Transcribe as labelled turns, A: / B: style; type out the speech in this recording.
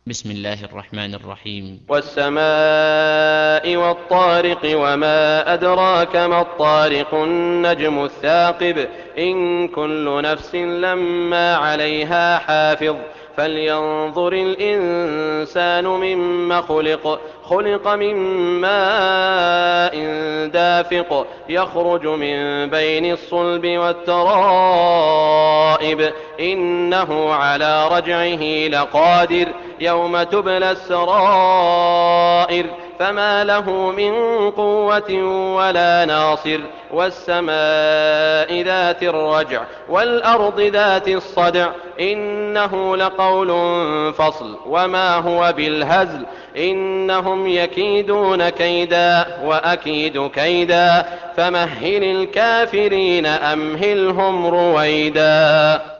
A: بسم الله الرحمن الرحيم.
B: والسماء والطارق وما أدراك ما الطارق النجم الثاقب إن كل نفس لما عليها حافظ فلينظر الإنسان مما خلق من ماء دافق يخرج من بين الصلب والترائب إنه على رجعه لقادر يوم تبلى السرائر فما له من قوة ولا ناصر والسماء ذات الرجع والأرض ذات الصدع إنه لقول فصل وما هو بالهزل إنهم يكيدون كيدا وأكيد كيدا فمهل الكافرين أمهلهم رويدا.